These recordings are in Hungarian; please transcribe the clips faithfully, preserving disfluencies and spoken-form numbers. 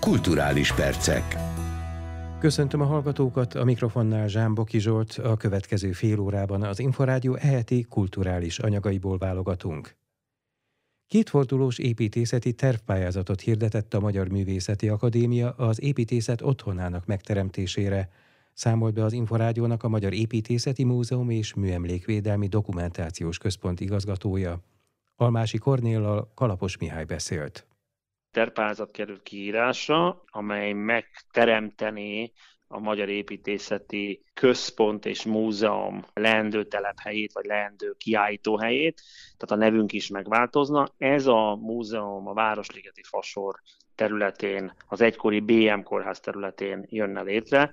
Kulturális percek. Köszöntöm a hallgatókat, a mikrofonnál Zsámboki Zsolt, a következő fél órában az Inforádió eheti kulturális anyagaiból válogatunk. Kétfordulós építészeti tervpályázatot hirdetett a Magyar Művészeti Akadémia az építészet otthonának megteremtésére, számolt be az Inforádiónak a Magyar Építészeti Múzeum és Műemlékvédelmi Dokumentációs Központ igazgatója. Almási Kornéllal Kalapos Mihály beszélt. Tervpályázat került kiírásra, amely megteremtené a Magyar Építészeti Központ és Múzeum leendő telephelyét, vagy leendő kiállítóhelyét, tehát a nevünk is megváltozna. Ez a múzeum a Városligeti Fasor területén, az egykori bé em kórház területén jönne létre.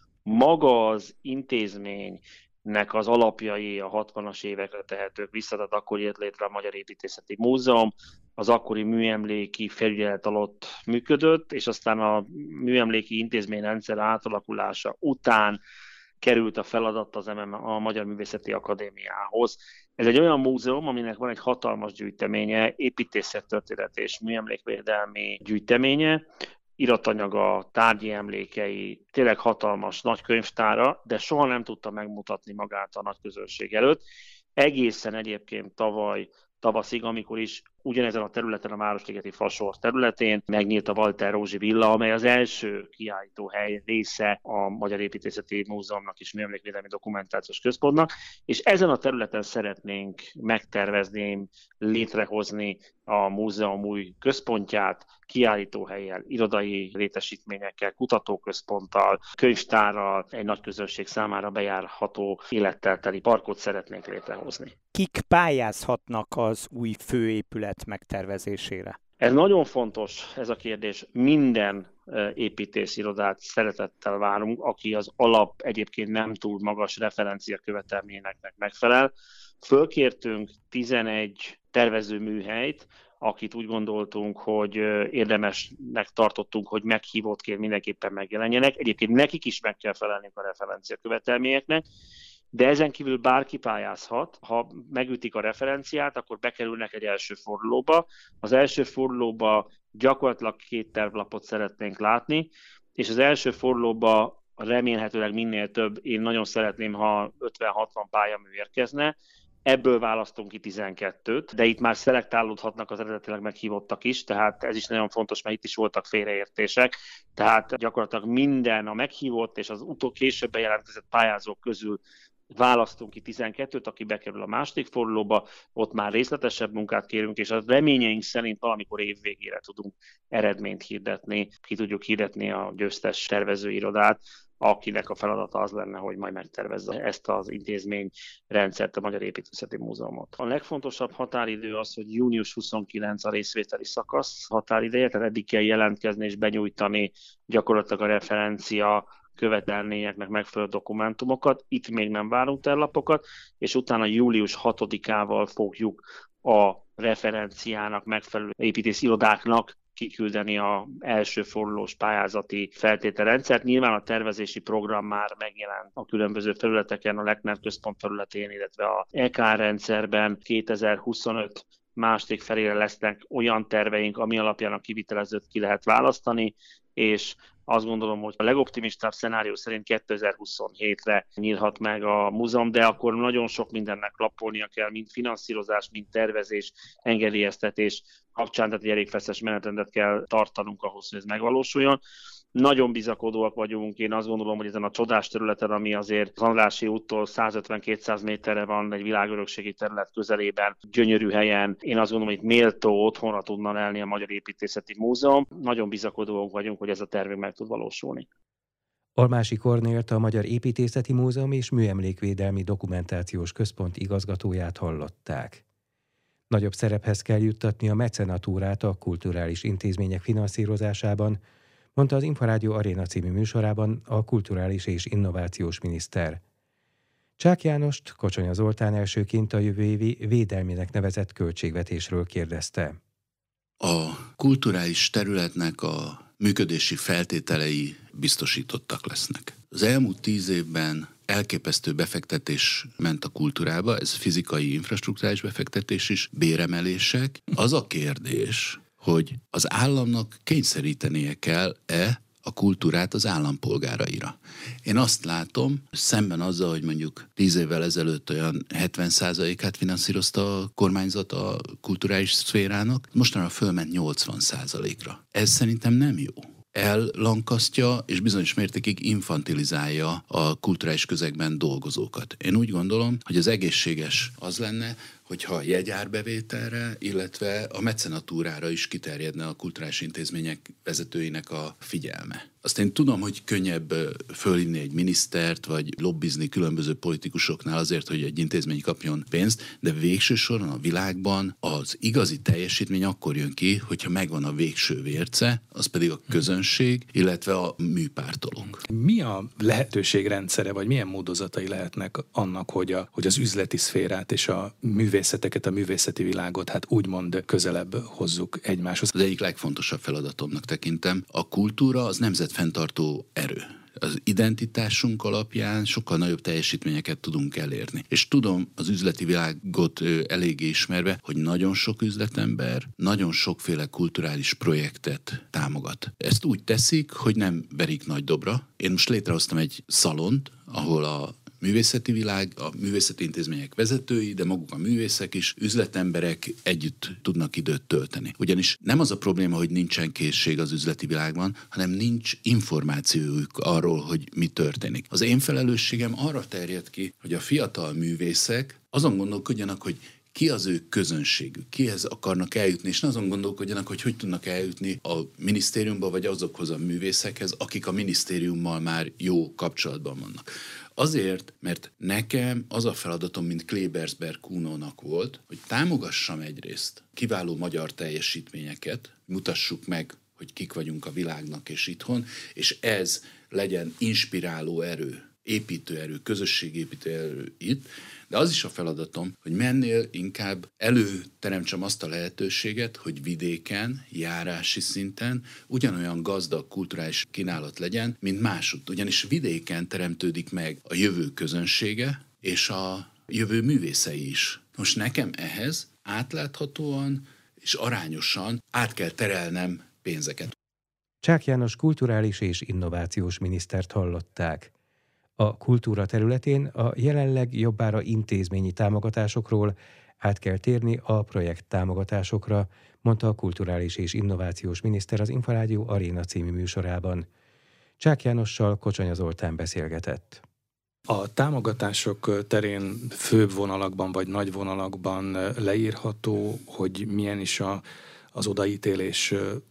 Maga az intézménynek az alapjai a hatvanas évekre tehetők vissza, tehát akkor jött létre a Magyar Építészeti Múzeum, az akkori műemléki felügyelet alatt működött, és aztán a műemléki intézményrendszer átalakulása után került a feladat az em em á, a Magyar Művészeti Akadémiához. Ez egy olyan múzeum, aminek van egy hatalmas gyűjteménye, építészettörténet és műemlékvédelmi gyűjteménye, iratanyaga, tárgyi emlékei, tényleg hatalmas nagy könyvtára, de soha nem tudta megmutatni magát a nagy közönség előtt. Egészen egyébként tavaly tavaszig, amikor is ugyanezen a területen, a Városligeti Fasor területén megnyílt a Walter Rózsi villa, amely az első kiállítóhely része a Magyar Építészeti Múzeumnak és Műemlékvédelmi Dokumentációs Központnak, és ezen a területen szeretnénk megtervezni, létrehozni a múzeum új központját, kiállítóhellyel, irodai létesítményekkel, kutatóközponttal, könyvtárral, egy nagy közönség számára bejárható élettel teli parkot szeretnénk létrehozni. Kik pályázhatnak az új főépület megtervezésére? Ez nagyon fontos, ez a kérdés. Minden építészirodát szeretettel várunk, aki az alap egyébként nem túl magas referencia követelményeknek megfelel. Fölkértünk tizenegy tervezőműhelyt, akit úgy gondoltunk, hogy érdemesnek tartottunk, hogy meghívottként mindenképpen megjelenjenek. Egyébként nekik is meg kell felelniük a referencia követelményeknek, de ezen kívül bárki pályázhat. Ha megütik a referenciát, akkor bekerülnek egy első fordulóba. Az első fordulóba gyakorlatilag két tervlapot szeretnénk látni, és az első fordulóba remélhetőleg minél több, én nagyon szeretném, ha ötven-hatvan pályamű érkezne, ebből választunk ki tizenkettőt, de itt már szelektálódhatnak az eredetileg meghívottak is, tehát ez is nagyon fontos, mert itt is voltak félreértések. Tehát gyakorlatilag minden a meghívott és az utó később bejelentkezett pályázók közül választunk ki tizenkettőt, aki bekerül a második fordulóba, ott már részletesebb munkát kérünk, és a reményeink szerint valamikor év végére tudunk eredményt hirdetni, ki tudjuk hirdetni a győztes tervezőirodát, akinek a feladata az lenne, hogy majd megtervezze ezt az intézményrendszert, a Magyar Építészeti Múzeumot. A legfontosabb határidő az, hogy június huszonkilencedike a részvételi szakasz határideje, tehát eddig kell jelentkezni és benyújtani gyakorlatilag a referencia követelményeknek megfelelő dokumentumokat. Itt még nem várunk terlapokat, és utána július hatodikával fogjuk a referenciának megfelelő építészirodáknak kiküldeni az első fordulós pályázati feltételrendszert. Nyilván a tervezési program már megjelent a különböző felületeken, a Lechner Központ felületén, illetve a é ká er rendszerben. kétezer-huszonöt második felére lesznek olyan terveink, ami alapján a kivitelezőt ki lehet választani, és azt gondolom, hogy a legoptimistább szenárió szerint kétezer-huszonhétre nyílhat meg a múzeum, de akkor nagyon sok mindennek lapolnia kell, mind finanszírozás, mind tervezés, engedélyeztetés kapcsán, tehát egy elég feszes menetrendet kell tartanunk ahhoz, hogy ez megvalósuljon. Nagyon bizakodóak vagyunk, én azt gondolom, hogy ezen a csodás területen, ami azért az Andrássy úttól százötven-kétszáz méterre van, egy világörökségi terület közelében, gyönyörű helyen, én azt gondolom, hogy itt méltó otthonra tudna lenni a Magyar Építészeti Múzeum. Nagyon bizakodóak vagyunk, hogy ez a tervünk meg tud valósulni. Almási Kornélt, a Magyar Építészeti Múzeum és Műemlékvédelmi Dokumentációs Központ igazgatóját hallották. Nagyobb szerephez kell juttatni a mecenatúrát a kulturális intézmények finanszírozásában, mondta az Inforádió Aréna című műsorában a kulturális és innovációs miniszter. Csák Jánost Kocsonya Zoltán elsőként a jövő évi védelminek nevezett költségvetésről kérdezte. A kulturális területnek a működési feltételei biztosítottak lesznek. Az elmúlt tíz évben elképesztő befektetés ment a kultúrába, ez fizikai infrastrukturális befektetés is, béremelések. Az a kérdés, hogy az államnak kényszerítenie kell-e a kultúrát az állampolgáraira. Én azt látom, szemben azzal, hogy mondjuk tíz évvel ezelőtt olyan hetven százalékát finanszírozta a kormányzat a kulturális szférának, mostanra fölment nyolcvan százalékra. Ez szerintem nem jó. Ellankasztja és bizonyos mértékig infantilizálja a kulturális közegben dolgozókat. Én úgy gondolom, hogy az egészséges az lenne, hogyha a jegyárbevételre, illetve a mecenatúrára is kiterjedne a kulturális intézmények vezetőinek a figyelme. Azt én tudom, hogy könnyebb fölhívni egy minisztert, vagy lobbizni különböző politikusoknál azért, hogy egy intézmény kapjon pénzt, de végső soron a világban az igazi teljesítmény akkor jön ki, hogyha megvan a végső vérce, az pedig a közönség, illetve a műpártolók. Mi a lehetőségrendszere, vagy milyen módozatai lehetnek annak, hogy, a, hogy az üzleti szférát és a művészeteket, a művészeti világot hát úgymond közelebb hozzuk egymáshoz? Az egyik legfontosabb feladatomnak tekintem. A kultúra az nemzetfenntartó erő. Az identitásunk alapján sokkal nagyobb teljesítményeket tudunk elérni. És tudom az üzleti világot eléggé ismerve, hogy nagyon sok üzletember nagyon sokféle kulturális projektet támogat. Ezt úgy teszik, hogy nem verik nagy dobra. Én most létrehoztam egy szalont, ahol a művészeti világ, a művészeti intézmények vezetői, de maguk a művészek is, üzletemberek együtt tudnak időt tölteni. Ugyanis nem az a probléma, hogy nincsen készség az üzleti világban, hanem nincs információjuk arról, hogy mi történik. Az én felelősségem arra terjed ki, hogy a fiatal művészek azon gondolkodjanak, hogy ki az ő közönségük, kihez akarnak eljutni, és ne azon gondolkodjanak, hogy hogy tudnak eljutni a minisztériumba, vagy azokhoz a művészekhez, akik a minisztériummal már jó kapcsolatban vannak. Azért, mert nekem az a feladatom, mint Klebersberg Kunónak volt, hogy támogassam egyrészt kiváló magyar teljesítményeket, mutassuk meg, hogy kik vagyunk a világnak és itthon, és ez legyen inspiráló erő, építőerő, közösségépítő erő itt, de az is a feladatom, hogy mennél inkább előteremtsem azt a lehetőséget, hogy vidéken, járási szinten ugyanolyan gazdag kulturális kínálat legyen, mint másutt. Ugyanis vidéken teremtődik meg a jövő közönsége és a jövő művészei is. Most nekem ehhez átláthatóan és arányosan át kell terelnem pénzeket. Csák János kulturális és innovációs minisztert hallották. A kultúra területén a jelenleg jobbára intézményi támogatásokról át kell térni a projekt támogatásokra, mondta a kulturális és innovációs miniszter az Inforádió Aréna című műsorában. Csák Jánossal Kocsony Zoltán beszélgetett. A támogatások terén főbb vonalakban vagy nagy vonalakban leírható, hogy milyen is a, az odaítélés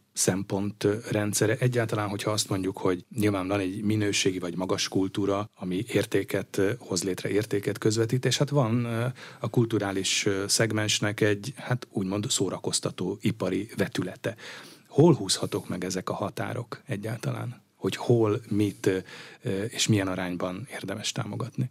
szempontrendszere. Egyáltalán, hogyha azt mondjuk, hogy nyilván van egy minőségi vagy magas kultúra, ami értéket hoz létre, értéket közvetít, és hát van a kulturális szegmensnek egy, hát úgymond szórakoztató ipari vetülete. Hol húzhatók meg ezek a határok egyáltalán? Hogy hol, mit és milyen arányban érdemes támogatni?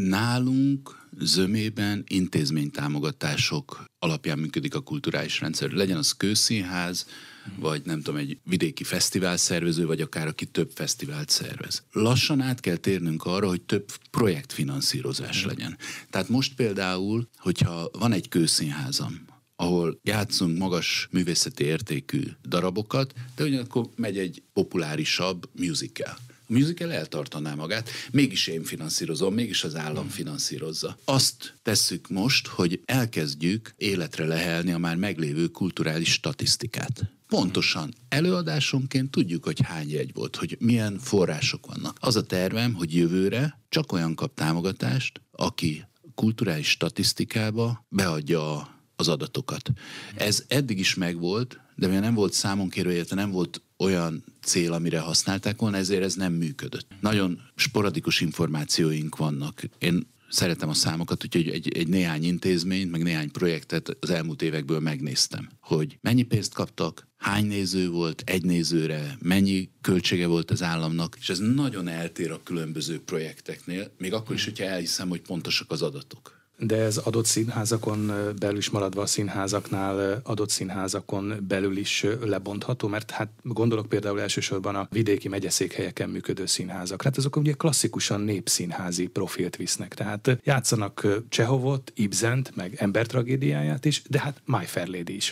Nálunk zömében intézménytámogatások alapján működik a kulturális rendszer. Legyen az kőszínház, vagy nem tudom, egy vidéki fesztivál szervező, vagy akár aki több fesztivált szervez. Lassan át kell térnünk arra, hogy több projektfinanszírozás legyen. Tehát most például, hogyha van egy kőszínházam, ahol játszunk magas művészeti értékű darabokat, de ugyanakkor megy egy populárisabb musical. A musical eltartaná magát, mégis én finanszírozom, mégis az állam finanszírozza. Azt tesszük most, hogy elkezdjük életre lehelni a már meglévő kulturális statisztikát. Pontosan előadásonként tudjuk, hogy hány jegy volt, hogy milyen források vannak. Az a tervem, hogy jövőre csak olyan kap támogatást, aki kulturális statisztikába beadja az adatokat. Ez eddig is megvolt, de mivel nem volt számonkérő, illetve nem volt olyan cél, amire használták volna, ezért ez nem működött. Nagyon sporadikus információink vannak. Én szeretem a számokat, úgyhogy egy, egy néhány intézményt, meg néhány projektet az elmúlt évekből megnéztem, hogy mennyi pénzt kaptak, hány néző volt egy nézőre, mennyi költsége volt az államnak, és ez nagyon eltér a különböző projekteknél, még akkor is, hogyha elhiszem, hogy pontosak az adatok. De ez adott színházakon belül is maradva a színházaknál, adott színházakon belül is lebontható, mert hát gondolok például elsősorban a vidéki megyeszékhelyeken működő színházakra. Hát azok ugye klasszikusan népszínházi profilt visznek, tehát játszanak Csehovot, Ibsent, meg embertragédiáját is, de hát My Fair Lady is van.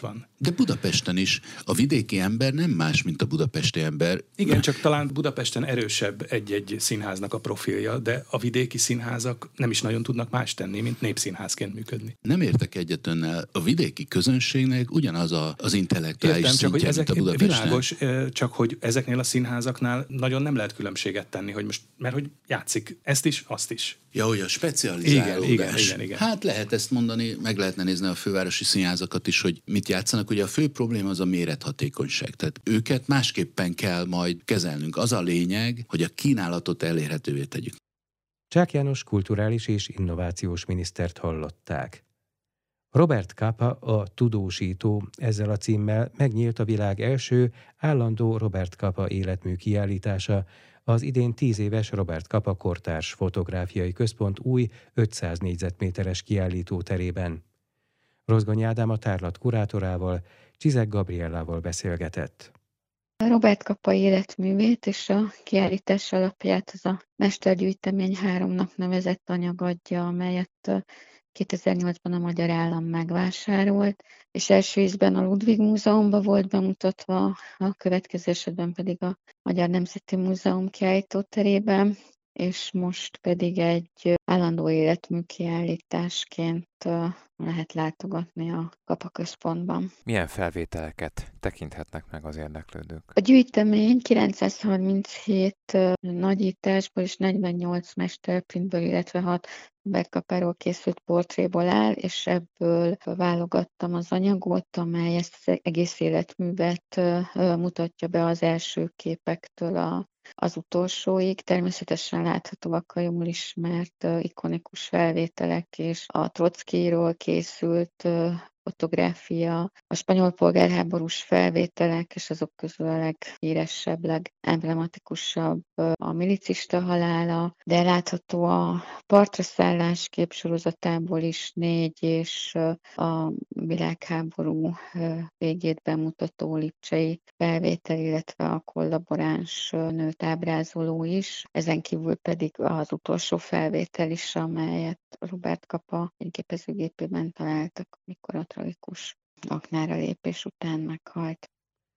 De Budapesten is a vidéki ember nem más, mint a budapesti ember. Igen, csak talán Budapesten erősebb egy-egy színháznak a profilja, de a vidéki színházak nem is nagyon tudnak más tenni, mint népszínházként működni. Nem értek egyet önnel. A vidéki közönségnek ugyanaz a, az intellektuális Értem, csak, szintje, hogy ezek, mint a Budapesten. világos, csak hogy ezeknél a színházaknál nagyon nem lehet különbséget tenni, hogy most, mert hogy játszik ezt is, azt is. Ja, hogy a specializálódás. Igen, igen, igen, igen. Hát lehet ezt mondani, meg lehetne nézni a fővárosi színházakat is, hogy mit játszanak. Ugye a fő probléma az a mérethatékonyság. Tehát őket másképpen kell majd kezelnünk. Az a lényeg, hogy a kínálatot elérhetővé tegyük. Csák János kulturális és innovációs minisztert hallották. Robert Capa, a Tudósító ezzel a címmel megnyílt a világ első állandó Robert Capa életmű kiállítása, az idén tíz éves Robert Capa Kortárs Fotográfiai Központ új ötszáz négyzetméteres kiállító terében. Rozgony Ádám a tárlat kurátorával, Csizek Gabriellával beszélgetett. Robert Capa életművét és a kiállítás alapját az a Mestergyűjtemény háromnak nevezett anyag adja, amelyet kétezer-nyolcban a Magyar Állam megvásárolt, és első ízben a Ludwig Múzeumban volt bemutatva, a következő esetben pedig a Magyar Nemzeti Múzeum kiállítóterében, és most pedig egy állandó életmű kiállításként lehet látogatni a Capa központban. Milyen felvételeket tekinthetnek meg az érdeklődők? A gyűjtemény kilencszázharminchét nagyításból és negyvennyolc mesterprintből, illetve hat Robert Capáról készült portréból áll, és ebből válogattam az anyagot, amely ezt az egész életművet mutatja be az első képektől a az utolsóig. Természetesen láthatóak a jól ismert ikonikus felvételek és a Trockiról készült fotográfia, a spanyol polgárháborús felvételek, és azok közül a leghíresebb, legemblematikusabb a milicista halála, de látható a partra szállás képsorozatából is négy, és a világháború végét bemutató lipcsei felvétel, illetve a kollaboráns nőt ábrázoló is. Ezen kívül pedig az utolsó felvétel is, amelyet Robert Capa egy gépezőgépében találtak, amikor a tragikus aknára lépés után meghalt.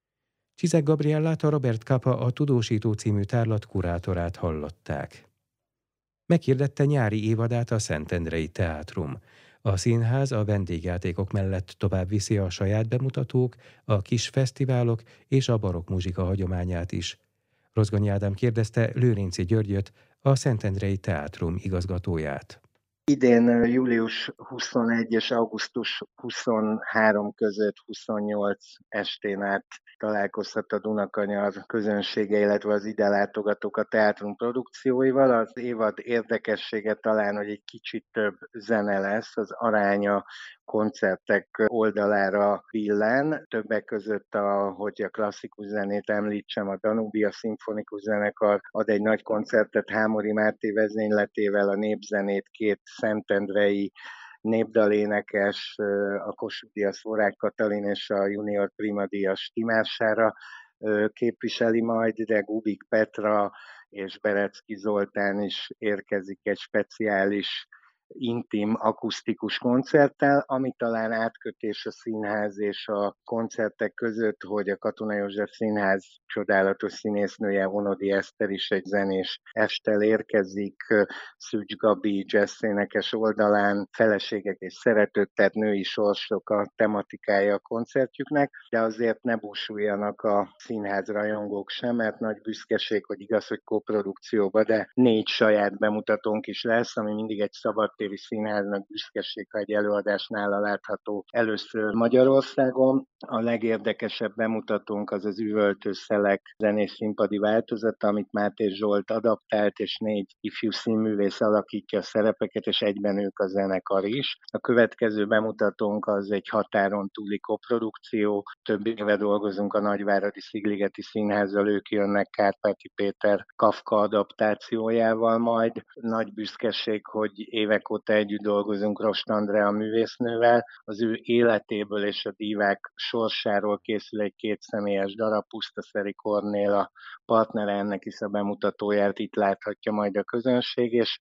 Csizek Gabriellát, a Robert Capa a Tudósító című tárlat kurátorát hallották. Meghirdette nyári évadát a Szentendrei Teátrum. A színház a vendégjátékok mellett tovább viszi a saját bemutatók, a kis fesztiválok és a barokk muzsika hagyományát is. Rozgony Ádám kérdezte Lőrinci Györgyöt, a Szentendrei Teátrum igazgatóját. Idén július huszonegy és augusztus huszonhárom között huszonnyolc estén át találkozhat a Dunakanyar közönsége, illetve az ide látogatók a teátrum produkcióival. Az évad érdekessége talán, hogy egy kicsit több zene lesz, az aránya koncertek oldalára billen. Többek között, a, hogy a klasszikus zenét említsem, a Danubia Szimfonikus Zenekar ad egy nagy koncertet Hámori Máté vezényletével, a népzenét két szentendrei népdalénekes, a Kossuth Díjas Forrák Katalin és a Junior Prima Díjas Timására képviseli majd, de Gubik Petra és Berecki Zoltán is érkezik egy speciális intim, akusztikus koncerttel, ami talán átkötés a színház és a koncertek között, hogy a Katona József Színház csodálatos színésznője, Onodi Eszter is egy zenés esttel érkezik, Szűcs Gabi jazzénekes oldalán, feleségek és szeretők, tehát női sorsok a tematikája a koncertjüknek, de azért ne búsuljanak a színház rajongók sem, mert nagy büszkeség, hogy igaz, hogy koprodukcióba, de négy saját bemutatónk is lesz, ami mindig egy szabadtéri színháznak büszkeség, ha egy előadás nála látható először Magyarországon. A legérdekesebb bemutatónk az az Üvöltő Szelek zenés színpadi változata, amit Máté Zsolt adaptált, és négy ifjú színművész alakítja a szerepeket, és egyben ők a zenekar is. A következő bemutatónk az egy határon túli koprodukció. Több éve dolgozunk a Nagyváradi Szigligeti Színházzal, ők jönnek Kárpáti Péter Kafka adaptációjával majd. Nagy büszkeség, hogy évek óta együtt dolgozunk Rost Andrea művésznővel. Az ő életéből és a dívák sorsáról készül egy kétszemélyes darab, Pusztaszeri Kornél a partnere ennek is a bemutatóját itt láthatja majd a közönség, és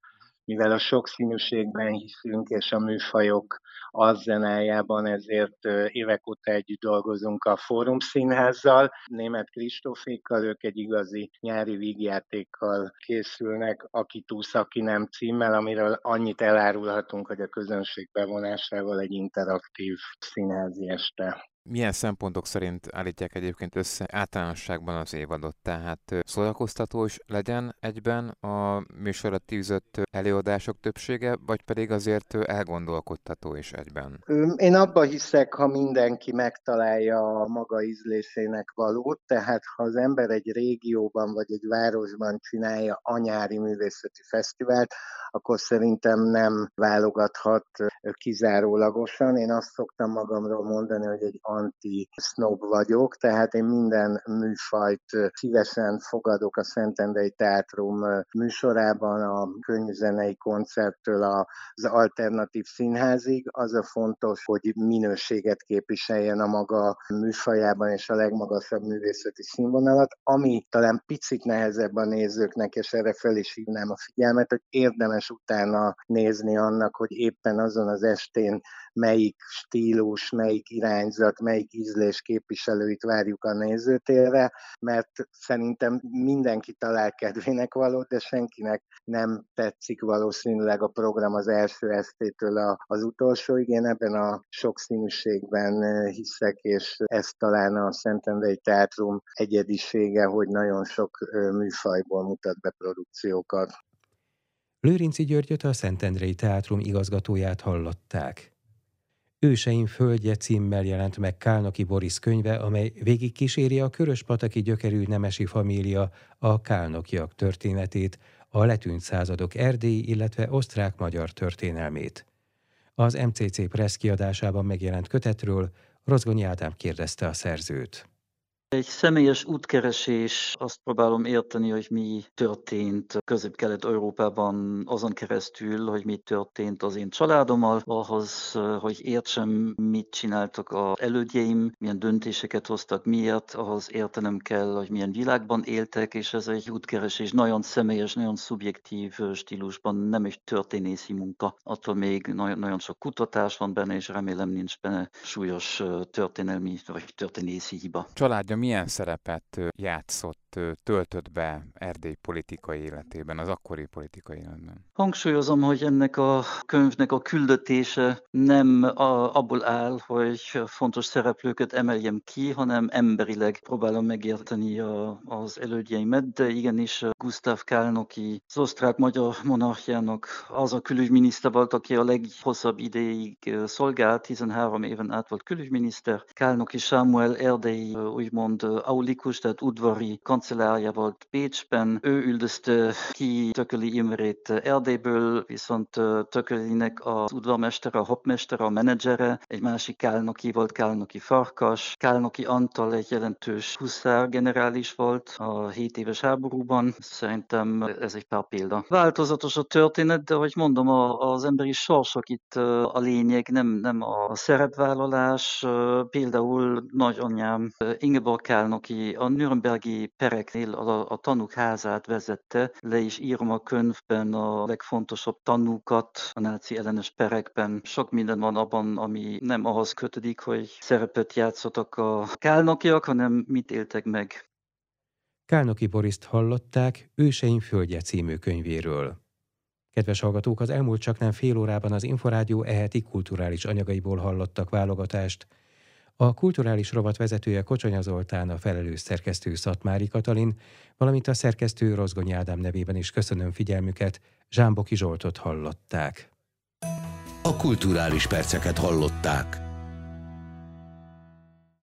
mivel a sokszínűségben hiszünk, és a műfajok arzenájában, ezért évek óta együtt dolgozunk a Fórum Színházzal. Németh Kristófékkal, ők egy igazi nyári vígjátékkal készülnek, Aki túsz, aki nem címmel, amiről annyit elárulhatunk, hogy a közönség bevonásával egy interaktív színházi este. Milyen szempontok szerint állítják egyébként össze általánosságban az évadot? Tehát szórakoztató is legyen egyben a műsorra tűzött előadások többsége, vagy pedig azért elgondolkodtató is egyben? Én abba hiszek, ha mindenki megtalálja a maga ízlésének valót, tehát ha az ember egy régióban vagy egy városban csinálja a nyári művészeti fesztivált, akkor szerintem nem válogathat kizárólagosan. Én azt szoktam magamról mondani, hogy egy anti-snob vagyok, tehát én minden műfajt szívesen fogadok a Szentendrei Teátrum műsorában, a könnyűzenei koncerttől az alternatív színházig. Az a fontos, hogy minőséget képviseljen a maga műfajában és a legmagasabb művészeti színvonalat, ami talán picit nehezebb a nézőknek, és erre fel is hívnám a figyelmet, hogy érdemes utána nézni annak, hogy éppen azon az estén melyik stílus, melyik irányzat, melyik ízlés képviselőit várjuk a nézőtérre, mert szerintem mindenki talál kedvének valót, de senkinek nem tetszik valószínűleg a program az első estétől az utolsóig. Én ebben a sokszínűségben hiszek, és ez talán a Szentendrei Teátrum egyedisége, hogy nagyon sok műfajból mutat be produkciókat. Lőrinczi Györgyöt, a Szentendrei Teátrum igazgatóját hallották. Őseim földje címmel jelent meg Kálnoky Boris könyve, amely végig kíséri a köröspataki gyökerű nemesi família a Kálnokyak történetét, a letűnt századok erdélyi, illetve osztrák-magyar történelmét. Az em cé cé Press kiadásában megjelent kötetről Rozgonyi Ádám kérdezte a szerzőt. Egy személyes útkeresés, azt próbálom érteni, hogy mi történt Közép-Kelet-Európában azon keresztül, hogy mi történt az én családommal, ahhoz, hogy értsem, mit csináltak az elődjeim, milyen döntéseket hoztak, miért, ahhoz értenem kell, hogy milyen világban éltek, és ez egy útkeresés nagyon személyes, nagyon szubjektív stílusban, nem egy történészi munka. Attól még nagyon, nagyon sok kutatás van benne, és remélem nincs benne súlyos történelmi vagy történészi hiba. Családja milyen szerepet játszott, töltött be Erdély politikai életében, az akkori politikai életben? Hangsúlyozom, hogy ennek a könyvnek a küldetése nem a, abból áll, hogy fontos szereplőket emeljem ki, hanem emberileg próbálom megérteni a, az elődjeimet, de igenis Gusztáv Kálnoky, az osztrák-magyar monarchiának az a külügyminiszter volt, aki a leghosszabb ideig szolgált, tizenhárom éven át volt külügyminiszter. Kálnoky Sámuel erdélyi úgymond aulikus, tehát udvari kancellárja volt Pécsben. Ő üldözte ki Tököli Imrét Erdélyből, viszont Tökölinek az udvarmestere, a hopmestere, a menedzsere, egy másik Kálnoky volt, Kálnoky Farkas. Kálnoky Antal egy jelentős huszár generális volt a hét éves háborúban. Szerintem ez egy pár példa. Változatos a történet, de ahogy mondom, az emberi sorsok itt a lényeg, nem, nem a szerepvállalás. Például nagyanyám Ingeborg Kálnoky a nürnbergi pereknél a, a tanúk házát vezette, le is írom a könyvben a legfontosabb tanúkat a náci ellenes perekben. Sok minden van abban, ami nem ahhoz kötődik, hogy szerepet játszottak a kálnokyak, hanem mit éltek meg. Kálnoky Borist hallották Őseim földje című könyvéről. Kedves hallgatók, az elmúlt csaknem fél órában az Inforádió e-heti kulturális anyagaiból hallottak válogatást. A kulturális rovat vezetője Kocsonya Zoltán, a felelős szerkesztő Szatmári Katalin, valamint a szerkesztő Rozgonyi Ádám nevében is köszönöm figyelmüket, Zsámboki Zsoltot hallották. A kulturális perceket hallották.